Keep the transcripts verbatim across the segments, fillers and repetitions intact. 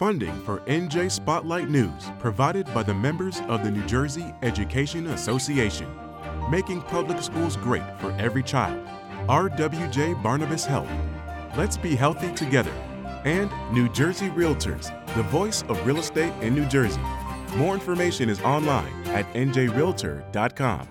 Funding for N J Spotlight News provided by the members of the New Jersey Education Association. Making public schools great for every child. R W J Barnabas Health. Let's be healthy together. And New Jersey Realtors, the voice of real estate in New Jersey. More information is online at N J realtor dot com.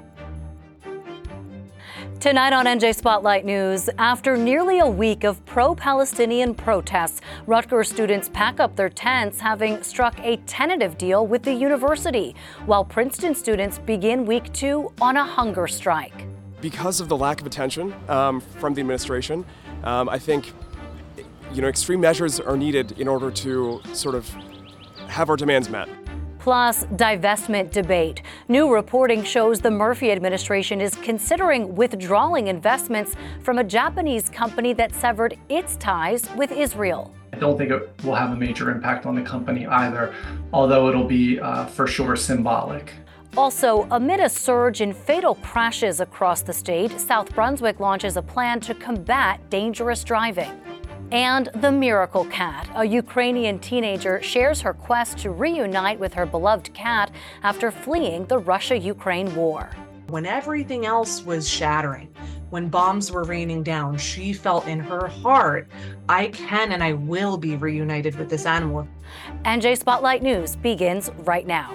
Tonight on N J Spotlight News, after nearly a week of pro-Palestinian protests, Rutgers students pack up their tents, having struck a tentative deal with the university, while Princeton students begin week two on a hunger strike. Because of the lack of attention um, from the administration, um, I think you know, extreme measures are needed in order to sort of have our demands met. Plus, divestment debate. New reporting shows the Murphy administration is considering withdrawing investments from a Japanese company that severed its ties with Israel. I don't think it will have a major impact on the company either, although it'll be uh, for sure symbolic. Also, amid a surge in fatal crashes across the state, South Brunswick launches a plan to combat dangerous driving. And the miracle cat. A Ukrainian teenager shares her quest to reunite with her beloved cat after fleeing the Russia-Ukraine war. When everything else was shattering, when bombs were raining down, she felt in her heart, I can and I will be reunited with this animal. N J Spotlight News begins right now.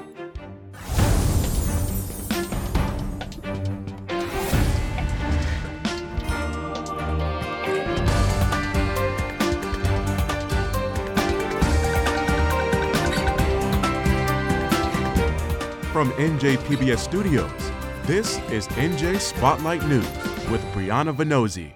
From N J P B S Studios, this is N J Spotlight News with Brianna Venozzi.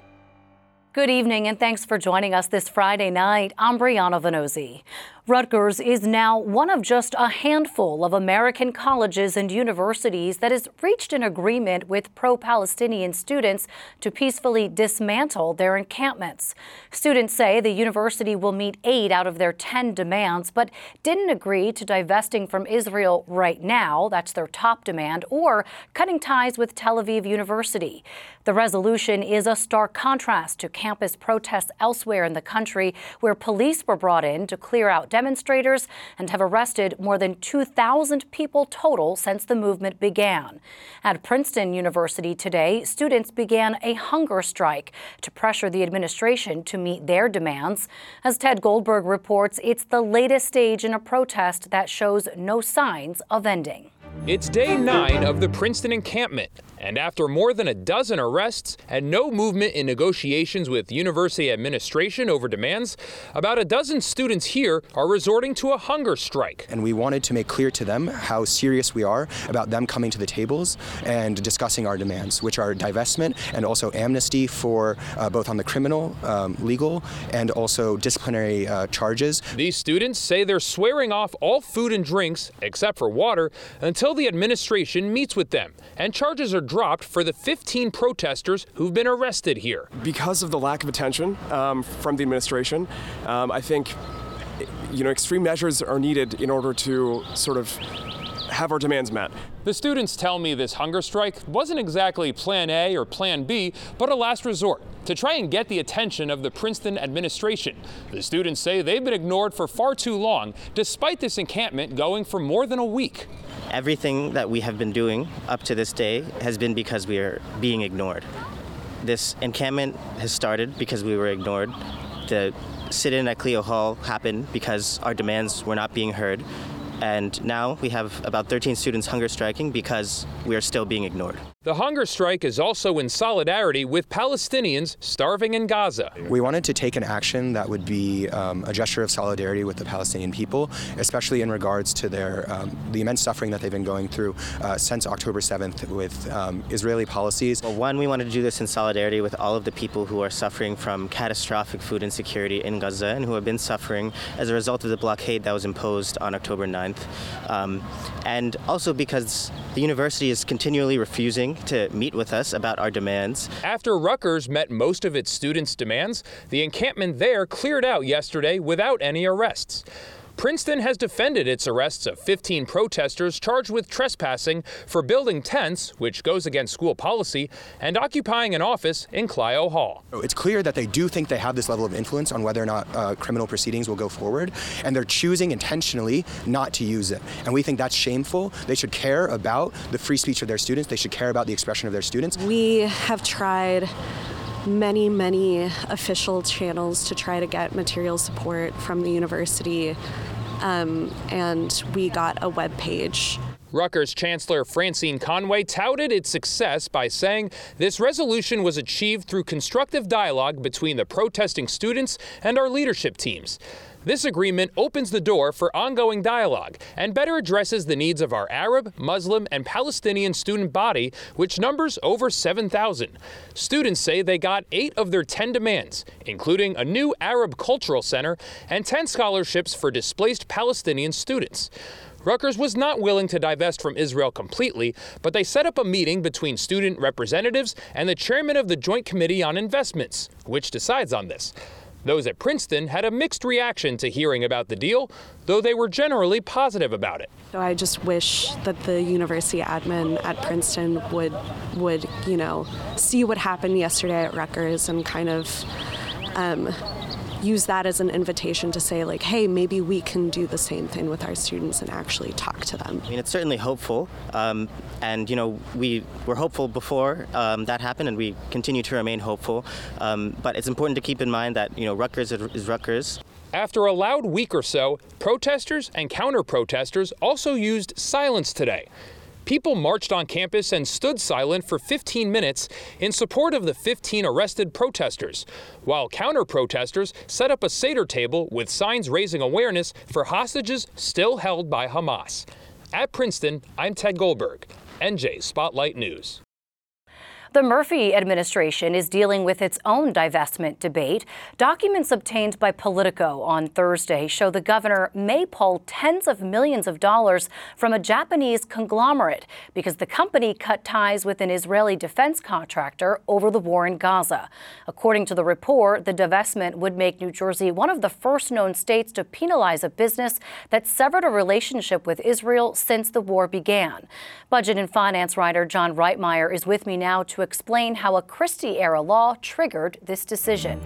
Good evening and thanks for joining us this Friday night. I'm Brianna Venozzi. Rutgers is now one of just a handful of American colleges and universities that has reached an agreement with pro-Palestinian students to peacefully dismantle their encampments. Students say the university will meet eight out of their ten demands, but didn't agree to divesting from Israel right now, that's their top demand, or cutting ties with Tel Aviv University. The resolution is a stark contrast to campus protests elsewhere in the country, where police were brought in to clear out demonstrators and have arrested more than two thousand people total since the movement began. At Princeton University today, students began a hunger strike to pressure the administration to meet their demands. As Ted Goldberg reports, it's the latest stage in a protest that shows no signs of ending. It's day nine of the Princeton encampment. And after more than a dozen arrests and no movement in negotiations with university administration over demands, about a dozen students here are resorting to a hunger strike. And we wanted to make clear to them how serious we are about them coming to the tables and discussing our demands, which are divestment and also amnesty for uh, both on the criminal, um, legal, and also disciplinary uh, charges. These students say they're swearing off all food and drinks, except for water, until the administration meets with them, and charges are dropped for the fifteen protesters who've been arrested here. Because of the lack of attention um, from the administration, um, I think you know, extreme measures are needed in order to sort of have our demands met. The students tell me this hunger strike wasn't exactly plan A or plan B, but a last resort to try and get the attention of the Princeton administration. The students say they've been ignored for far too long, despite this encampment going for more than a week. Everything that we have been doing up to this day has been because we are being ignored. This encampment has started because we were ignored. The sit-in at Clio Hall happened because our demands were not being heard. And now we have about thirteen students hunger striking because we are still being ignored. The hunger strike is also in solidarity with Palestinians starving in Gaza. We wanted to take an action that would be um, a gesture of solidarity with the Palestinian people, especially in regards to their um, the immense suffering that they've been going through uh, since October seventh with um, Israeli policies. Well, one, we wanted to do this in solidarity with all of the people who are suffering from catastrophic food insecurity in Gaza and who have been suffering as a result of the blockade that was imposed on October ninth. Um, and also because the university is continually refusing to meet with us about our demands. After Rutgers met most of its students' demands, the encampment there cleared out yesterday without any arrests. Princeton has defended its arrests of fifteen protesters charged with trespassing for building tents, which goes against school policy, and occupying an office in Clio Hall. It's clear that they do think they have this level of influence on whether or not uh, criminal proceedings will go forward, and they're choosing intentionally not to use it. And we think that's shameful. They should care about the free speech of their students. They should care about the expression of their students. We have tried many, many official channels to try to get material support from the university, um, and we got a web page. Rutgers Chancellor Francine Conway touted its success by saying this resolution was achieved through constructive dialogue between the protesting students and our leadership teams. This agreement opens the door for ongoing dialogue and better addresses the needs of our Arab, Muslim, and Palestinian student body, which numbers over seven thousand. Students say they got eight of their ten demands, including a new Arab Cultural Center and ten scholarships for displaced Palestinian students. Rutgers was not willing to divest from Israel completely, but they set up a meeting between student representatives and the chairman of the Joint Committee on Investments, which decides on this. Those at Princeton had a mixed reaction to hearing about the deal, though they were generally positive about it. So I just wish that the university admin at Princeton would, would, you know, see what happened yesterday at Rutgers and kind of um, use that as an invitation to say, like, hey, maybe we can do the same thing with our students and actually talk to them. I mean, it's certainly hopeful, um, and you know, we were hopeful before um, that happened, and we continue to remain hopeful. Um, but it's important to keep in mind that you know, Rutgers is Rutgers. After a loud week or so, protesters and counter-protesters also used silence today. People marched on campus and stood silent for fifteen minutes in support of the fifteen arrested protesters, while counter-protesters set up a Seder table with signs raising awareness for hostages still held by Hamas. At Princeton, I'm Ted Goldberg, N J Spotlight News. The Murphy administration is dealing with its own divestment debate. Documents obtained by Politico on Thursday show the governor may pull tens of millions of dollars from a Japanese conglomerate because the company cut ties with an Israeli defense contractor over the war in Gaza. According to the report, the divestment would make New Jersey one of the first known states to penalize a business that severed a relationship with Israel since the war began. Budget and finance writer John Reitmeyer is with me now to explain how a Christie-era law triggered this decision.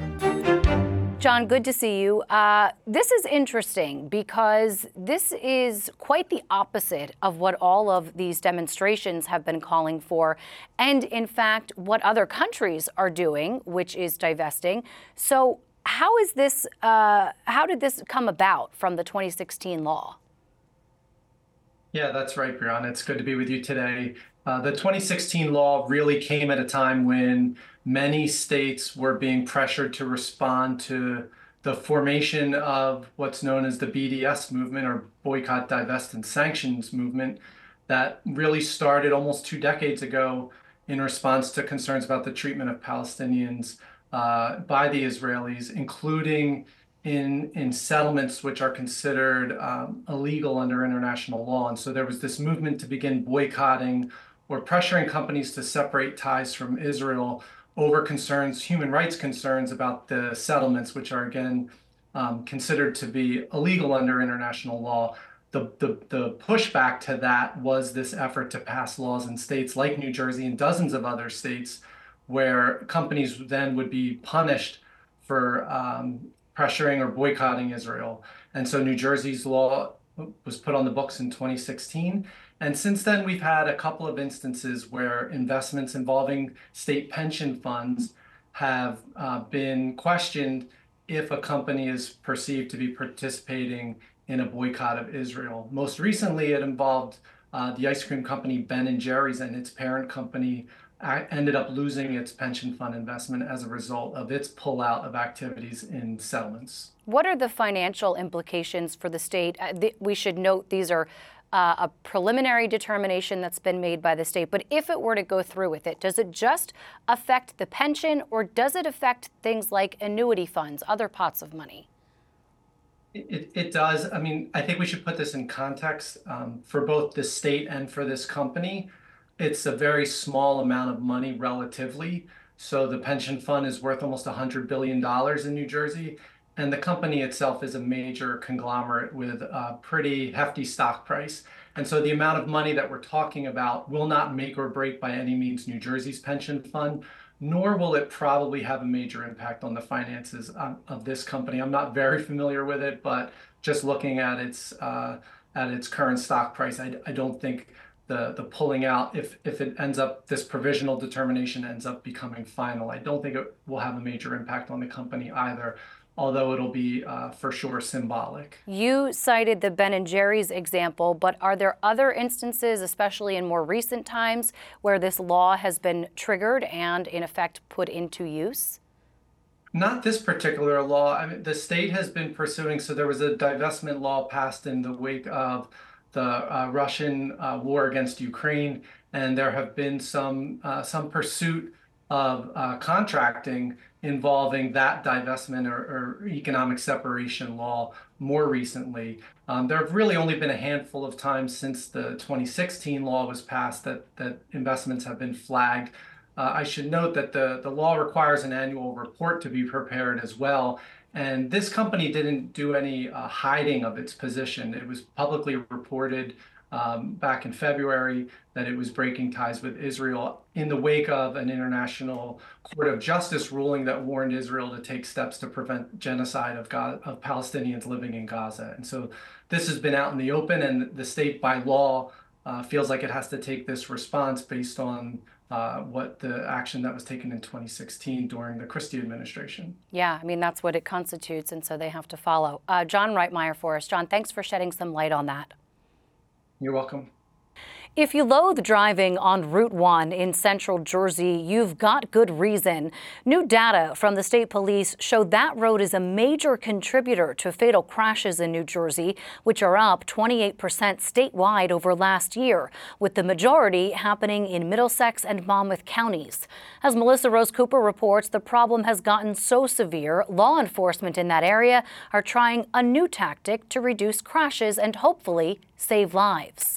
John, good to see you. Uh, this is interesting because this is quite the opposite of what all of these demonstrations have been calling for, and in fact, what other countries are doing, which is divesting. So how is this, uh, how did this come about from the twenty sixteen law? Yeah, that's right, Brianna. It's good to be with you today. Uh, the twenty sixteen law really came at a time when many states were being pressured to respond to the formation of what's known as the B D S movement, or Boycott, Divest, and Sanctions movement, that really started almost two decades ago in response to concerns about the treatment of Palestinians uh, by the Israelis, including in in settlements which are considered um, illegal under international law. And so there was this movement to begin boycotting or pressuring companies to separate ties from Israel over concerns, human rights concerns about the settlements, which are again um, considered to be illegal under international law. The, the, the pushback to that was this effort to pass laws in states like New Jersey and dozens of other states where companies then would be punished for um, pressuring or boycotting Israel. And so New Jersey's law was put on the books in twenty sixteen. And since then, we've had a couple of instances where investments involving state pension funds have uh, been questioned if a company is perceived to be participating in a boycott of Israel. Most recently, it involved uh, the ice cream company Ben and Jerry's, and its parent company ended up losing its pension fund investment as a result of its pullout of activities in settlements. What are the financial implications for the state? Uh, th- we should note these are uh, a preliminary determination that's been made by the state, but if it were to go through with it, does it just affect the pension, or does it affect things like annuity funds, other pots of money? It, it does. I mean, I think we should put this in context um, for both the state and for this company. It's a very small amount of money relatively. So the pension fund is worth almost one hundred billion dollars in New Jersey. and the company itself is a major conglomerate with a pretty hefty stock price. And so the amount of money that we're talking about will not make or break by any means New Jersey's pension fund, nor will it probably have a major impact on the finances of, of this company. I'm not very familiar with it, but just looking at its uh, at its current stock price, I, I don't think the the pulling out, if if it ends up, this provisional determination ends up becoming final, I don't think it will have a major impact on the company either, although it'll be uh, for sure symbolic. You cited the Ben and Jerry's example, but are there other instances, especially in more recent times, where this law has been triggered and in effect put into use? Not this particular law. I mean, the state has been pursuing, so there was a divestment law passed in the wake of the uh, Russian uh, war against Ukraine, and there have been some uh, some pursuit of uh, contracting involving that divestment or, or economic separation law more recently. Um, there have really only been a handful of times since the twenty sixteen law was passed that, that investments have been flagged. Uh, I should note that the, the law requires an annual report to be prepared as well. And this company didn't do any uh, hiding of its position. It was publicly reported um, back in February that it was breaking ties with Israel in the wake of an International Court of Justice ruling that warned Israel to take steps to prevent genocide of, Ga- of Palestinians living in Gaza. And so this has been out in the open, and the state by law uh, feels like it has to take this response based on Uh, what the action that was taken in twenty sixteen during the Christie administration. Yeah, I mean, that's what it constitutes, and so they have to follow. Uh, John Reitmeyer for us. John, thanks for shedding some light on that. You're welcome. If you loathe driving on Route one in central Jersey, you've got good reason. New data from the state police show that road is a major contributor to fatal crashes in New Jersey, which are up twenty-eight percent statewide over last year, with the majority happening in Middlesex and Monmouth counties. As Melissa Rose Cooper reports, the problem has gotten so severe, law enforcement in that area are trying a new tactic to reduce crashes and hopefully save lives.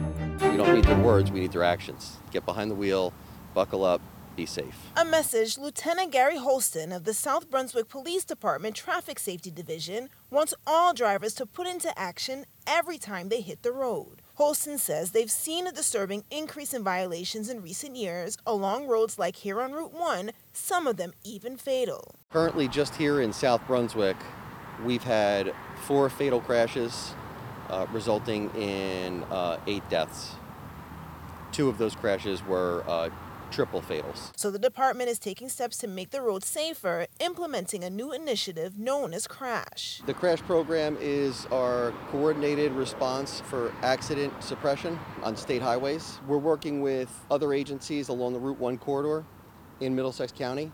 We don't need their words, we need their actions. Get behind the wheel, buckle up, be safe. A message Lieutenant Gary Holston of the South Brunswick Police Department Traffic Safety Division wants all drivers to put into action every time they hit the road. Holston says they've seen a disturbing increase in violations in recent years along roads like here on Route one, some of them even fatal. Currently, just here in South Brunswick, we've had four fatal crashes, Uh, resulting in uh, eight deaths. Two of those crashes were uh, triple fatals. So the department is taking steps to make the road safer, implementing a new initiative known as CRASH. The CRASH program is our coordinated response for accident suppression on state highways. We're working with other agencies along the Route one corridor in Middlesex County.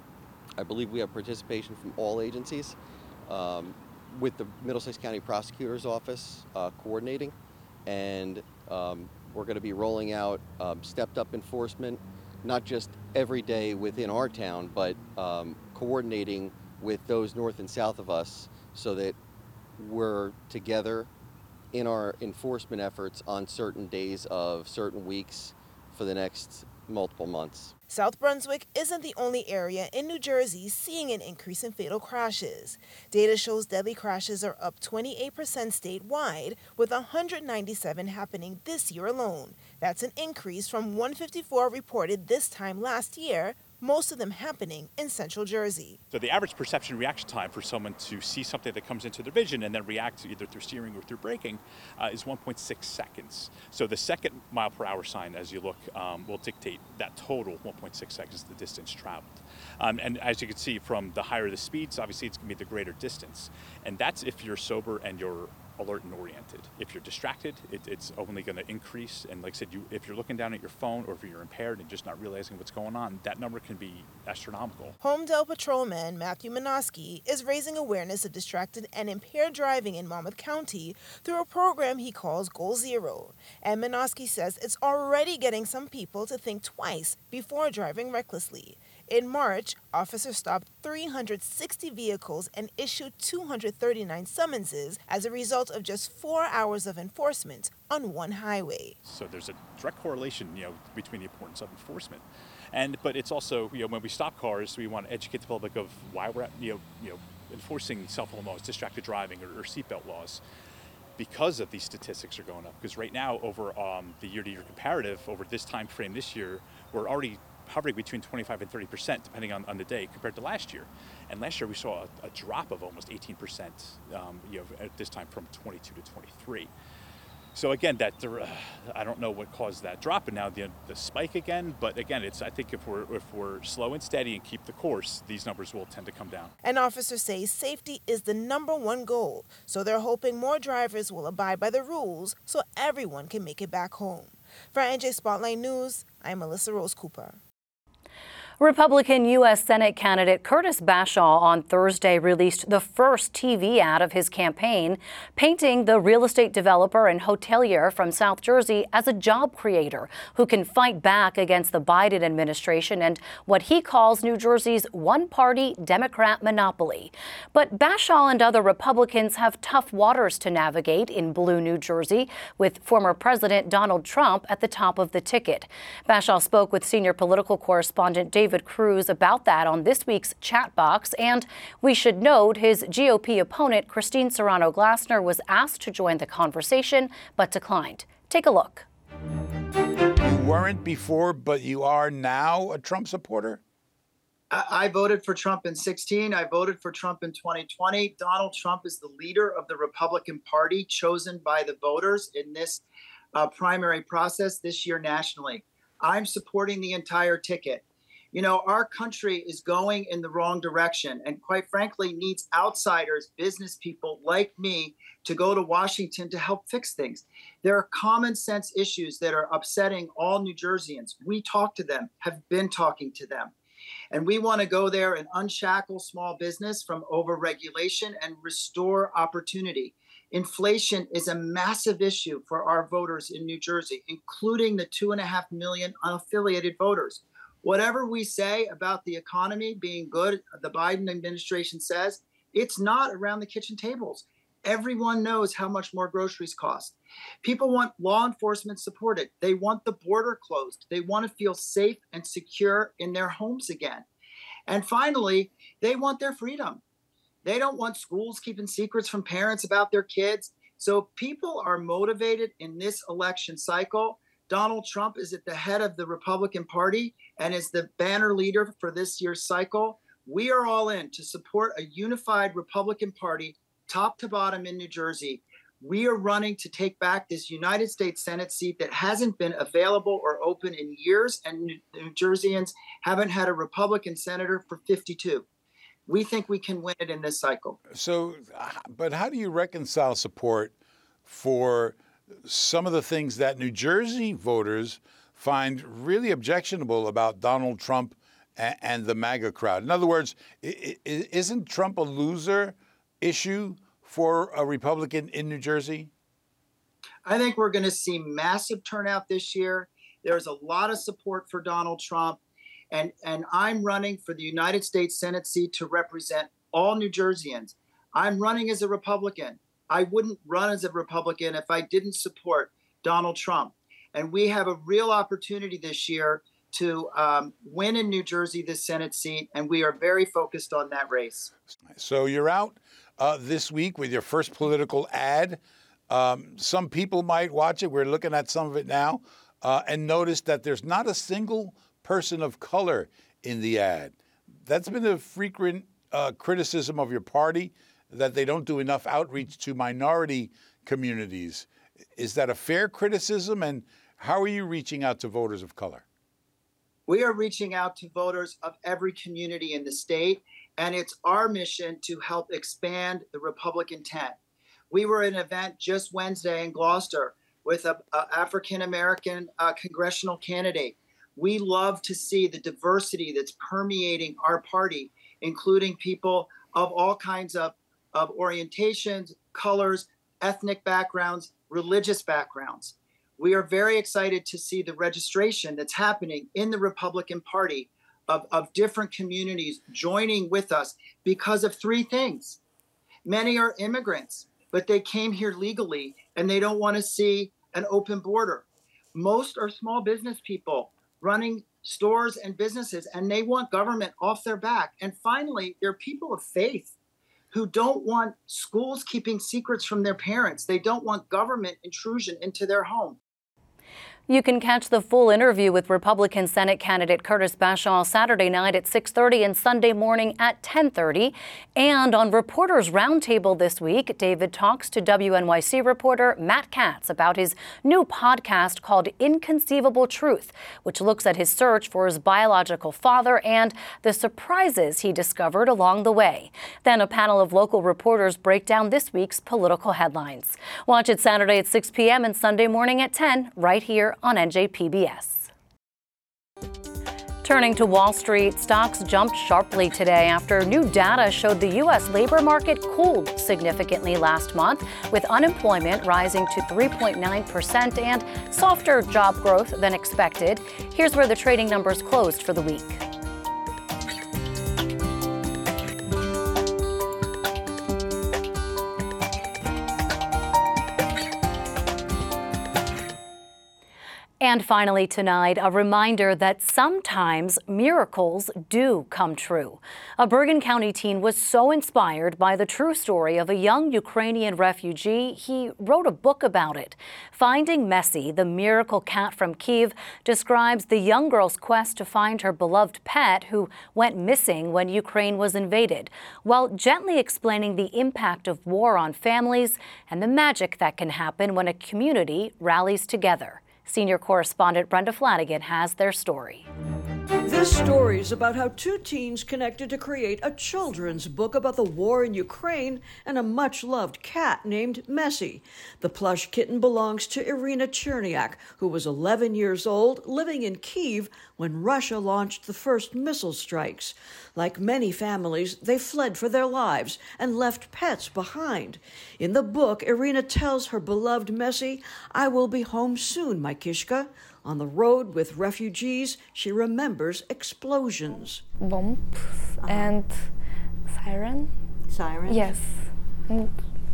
I believe we have participation from all agencies. Um, with the Middlesex County Prosecutor's Office uh, coordinating, and um, we're going to be rolling out um, stepped-up enforcement, not just every day within our town, but um, coordinating with those north and south of us so that we're together in our enforcement efforts on certain days of certain weeks for the next multiple months. South Brunswick isn't the only area in New Jersey seeing an increase in fatal crashes. Data shows deadly crashes are up twenty-eight percent statewide, with one hundred ninety-seven happening this year alone. That's an increase from one hundred fifty-four reported this time last year, most of them happening in central Jersey. So the average perception reaction time for someone to see something that comes into their vision and then react either through steering or through braking uh, is one point six seconds. So the second mile per hour sign as you look um, will dictate that total one point six seconds, the distance traveled. Um, and as you can see, from the higher the speeds, obviously it's going to be the greater distance. And that's if you're sober and you're alert and oriented. If you're distracted, it, it's only going to increase. And like I said, you, if you're looking down at your phone or if you're impaired and just not realizing what's going on, that number can be astronomical. Homedale Patrolman Matthew Minoski is raising awareness of distracted and impaired driving in Monmouth County through a program he calls Goal Zero. And Minoski says it's already getting some people to think twice before driving recklessly. In March, officers stopped three hundred sixty vehicles and issued two hundred thirty-nine summonses as a result of just four hours of enforcement on one highway. So there's a direct correlation, you know, between the importance of enforcement. And but it's also, you know, when we stop cars, we want to educate the public of why we're at, you know, you know, enforcing cell phone laws, distracted driving, or, or seatbelt laws, because of these statistics are going up. Because right now, over um, the year-to-year comparative, over this time frame this year, we're already hovering between twenty-five and thirty percent, depending on, on the day, compared to last year. And last year we saw a, a drop of almost eighteen percent, um, you know, at this time from twenty-two to twenty-three. So again, that uh, I don't know what caused that drop, and now the, the spike again. But again, it's I think if we're if we're slow and steady and keep the course, these numbers will tend to come down. An officer says safety is the number one goal, so they're hoping more drivers will abide by the rules so everyone can make it back home. For N J Spotlight News, I'm Melissa Rose Cooper. Republican U S Senate candidate Curtis Bashaw on Thursday released the first T V ad of his campaign, painting the real estate developer and hotelier from South Jersey as a job creator who can fight back against the Biden administration and what he calls New Jersey's one-party Democrat monopoly. But Bashaw and other Republicans have tough waters to navigate in blue New Jersey, with former President Donald Trump at the top of the ticket. Bashaw spoke with senior political correspondent David David Cruz about that on this week's chat box. And we should note his G O P opponent, Christine Serrano-Glasner, was asked to join the conversation but declined. Take a look. You weren't before, but you are now a Trump supporter? I, I voted for Trump in sixteen. I voted for Trump in twenty twenty. Donald Trump is the leader of the Republican Party chosen by the voters in this uh, primary process this year nationally. I'm supporting the entire ticket. You know, our country is going in the wrong direction and quite frankly needs outsiders, business people like me to go to Washington to help fix things. There are common sense issues that are upsetting all New Jerseyans. We talk to them, have been talking to them. And we want to go there and unshackle small business from overregulation and restore opportunity. Inflation is a massive issue for our voters in New Jersey, including the two and a half million unaffiliated voters. Whatever we say about the economy being good, the Biden administration says, it's not around the kitchen tables. Everyone knows how much more groceries cost. People want law enforcement supported. They want the border closed. They want to feel safe and secure in their homes again. And finally, they want their freedom. They don't want schools keeping secrets from parents about their kids. So people are motivated in this election cycle. Donald Trump is at the head of the Republican Party and is the banner leader for this year's cycle. We are all in to support a unified Republican Party, top to bottom in New Jersey. We are running to take back this United States Senate seat that hasn't been available or open in years, and New Jerseyans haven't had a Republican senator for fifty-two. We think we can win it in this cycle. So, but how do you reconcile support for some of the things that New Jersey voters find really objectionable about Donald Trump and the MAGA crowd? In other words, isn't Trump a loser issue for a Republican in New Jersey? I think we're going to see massive turnout this year. There's a lot of support for Donald Trump. And, and I'm running for the United States Senate seat to represent all New Jerseyans. I'm running as a Republican. I wouldn't run as a Republican if I didn't support Donald Trump. And we have a real opportunity this year to um, win in New Jersey this Senate seat, and we are very focused on that race. So you're out uh, this week with your first political ad. Um, some people might watch it. We're looking at some of it now uh, and notice that there's not a single person of color in the ad. That's been a frequent uh, criticism of your party, that they don't do enough outreach to minority communities. Is that a fair criticism? And how are you reaching out to voters of color? We are reaching out to voters of every community in the state, and it's our mission to help expand the Republican tent. We were at an event just Wednesday in Gloucester with an African-American uh, congressional candidate. We love to see the diversity that's permeating our party, including people of all kinds of of orientations, colors, ethnic backgrounds, religious backgrounds. We are very excited to see the registration that's happening in the Republican Party of, of different communities joining with us because of three things. Many are immigrants, but they came here legally and they don't want to see an open border. Most are small business people running stores and businesses, and they want government off their back. And finally, they're people of faith. who don't want schools keeping secrets from their parents. They don't want government intrusion into their home. You can catch the full interview with Republican Senate candidate Curtis Bashaw Saturday night at six thirty and Sunday morning at ten thirty. And on Reporters Roundtable this week, David talks to W N Y C reporter Matt Katz about his new podcast called Inconceivable Truth, which looks at his search for his biological father and the surprises he discovered along the way. Then a panel of local reporters break down this week's political headlines. Watch it Saturday at six p m and Sunday morning at ten, right here on N J P B S. Turning to Wall Street, stocks jumped sharply today after new data showed the U S labor market cooled significantly last month, with unemployment rising to three point nine percent and softer job growth than expected. Here's where the trading numbers closed for the week. And finally tonight, a reminder that sometimes miracles do come true. A Bergen County teen was so inspired by the true story of a young Ukrainian refugee, he wrote a book about it. Finding Messi, the miracle cat from Kyiv, describes the young girl's quest to find her beloved pet who went missing when Ukraine was invaded, while gently explaining the impact of war on families and the magic that can happen when a community rallies together. Senior correspondent Brenda Flanagan has their story. This story is about how two teens connected to create a children's book about the war in Ukraine and a much-loved cat named Messi. The plush kitten belongs to Irina Cherniak, who was eleven years old, living in Kyiv when Russia launched the first missile strikes. Like many families, they fled for their lives and left pets behind. In the book, Irina tells her beloved Messi, "I will be home soon, my Kishka." On the road with refugees, she remembers explosions. Bomb and siren. Siren? Yes. And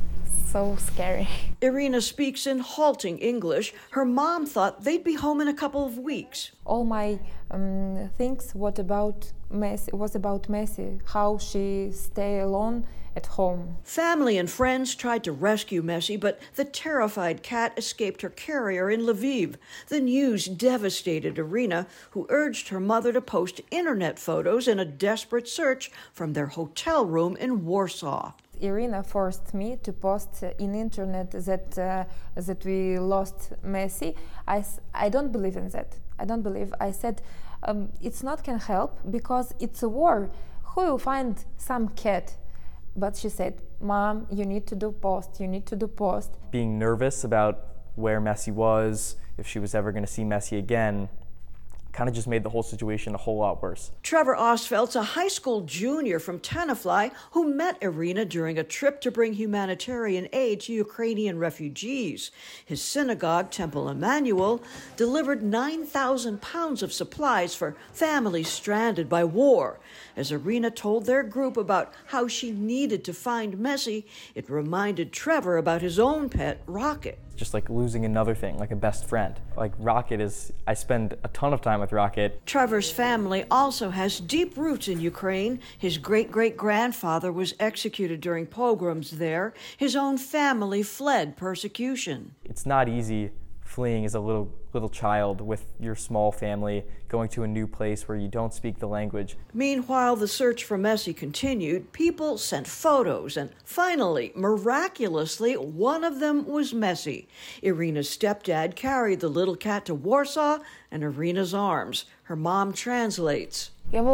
so scary. Irina speaks in halting English. Her mom thought they'd be home in a couple of weeks. All my um, things what about Messi was about Messi, how she stay alone at home. Family and friends tried to rescue Messi, but the terrified cat escaped her carrier in Lviv. The news devastated Irina, who urged her mother to post internet photos in a desperate search from their hotel room in Warsaw. Irina forced me to post in internet that uh, that we lost Messi. I, I don't believe in that. I don't believe. I said um, it's not can help because it's a war. Who will find some cat? But she said, "Mom, you need to do post. You need to do post." Being nervous about where Messi was, if she was ever going to see Messi again, kind of just made the whole situation a whole lot worse. Trevor Osvelt's a high school junior from Tenafly who met Irina during a trip to bring humanitarian aid to Ukrainian refugees. His synagogue, Temple Emmanuel, delivered nine thousand pounds of supplies for families stranded by war. As Irina told their group about how she needed to find Messi, it reminded Trevor about his own pet, Rocket. Just like losing another thing, like a best friend. Like Rocket is, I spend a ton of time with Rocket. Trevor's family also has deep roots in Ukraine. His great-great-grandfather was executed during pogroms there. His own family fled persecution. It's not easy fleeing as a little little child with your small family, going to a new place where you don't speak the language. Meanwhile, the search for Messi continued. People sent photos, and finally, miraculously, one of them was Messi. Irina's stepdad carried the little cat to Warsaw in Irina's arms. Her mom translates.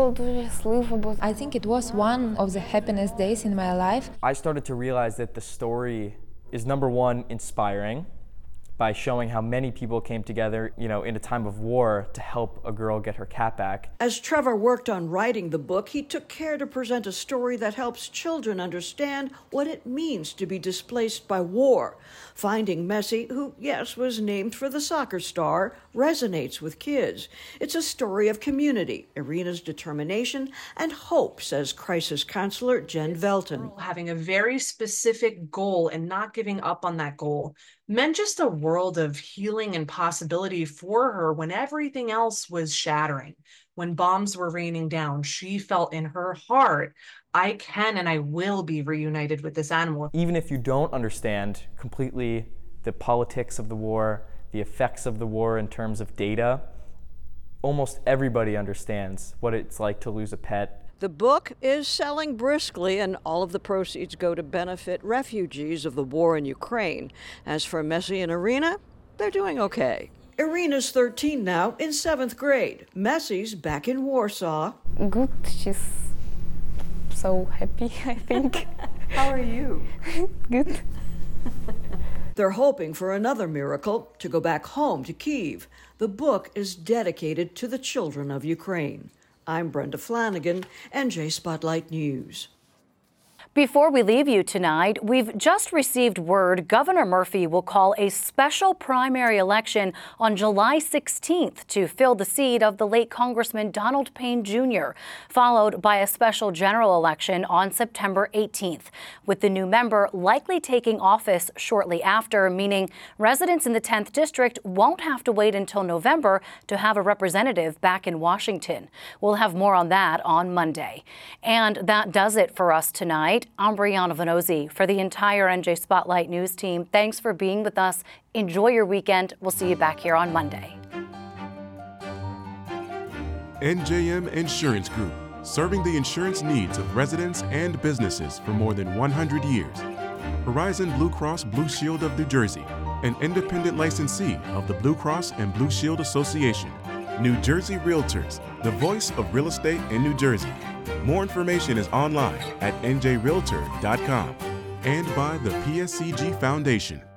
I think it was one of the happiest days in my life. I started to realize that the story is, number one, inspiring, by showing how many people came together, you know, in a time of war to help a girl get her cat back. As Trevor worked on writing the book, he took care to present a story that helps children understand what it means to be displaced by war. Finding Messi, who, yes, was named for the soccer star, resonates with kids. It's a story of community, Irina's determination, and hope, says crisis counselor Jen Velton. Having a very specific goal and not giving up on that goal meant just a world of healing and possibility for her when everything else was shattering. When bombs were raining down, she felt in her heart, I can and I will be reunited with this animal. Even if you don't understand completely the politics of the war, the effects of the war in terms of data, almost everybody understands what it's like to lose a pet. The book is selling briskly, and all of the proceeds go to benefit refugees of the war in Ukraine. As for Messi and Irina, they're doing okay. Irina's thirteen now, in seventh grade. Messi's back in Warsaw. Good, she's so happy, I think. How are you? Good. They're hoping for another miracle, to go back home to Kyiv. The book is dedicated to the children of Ukraine. I'm Brenda Flanagan, N J Spotlight News. Before we leave you tonight, we've just received word Governor Murphy will call a special primary election on July sixteenth to fill the seat of the late Congressman Donald Payne Junior, followed by a special general election on September eighteenth, with the new member likely taking office shortly after, meaning residents in the tenth District won't have to wait until November to have a representative back in Washington. We'll have more on that on Monday. And that does it for us tonight. I'm Brianna Venozzi. For the entire N J Spotlight News team, thanks for being with us. Enjoy your weekend. We'll see you back here on Monday. N J M Insurance Group, serving the insurance needs of residents and businesses for more than one hundred years. Horizon Blue Cross Blue Shield of New Jersey, an independent licensee of the Blue Cross and Blue Shield Association. New Jersey Realtors, the voice of real estate in New Jersey. More information is online at N J realtor dot com and by the P S C G Foundation.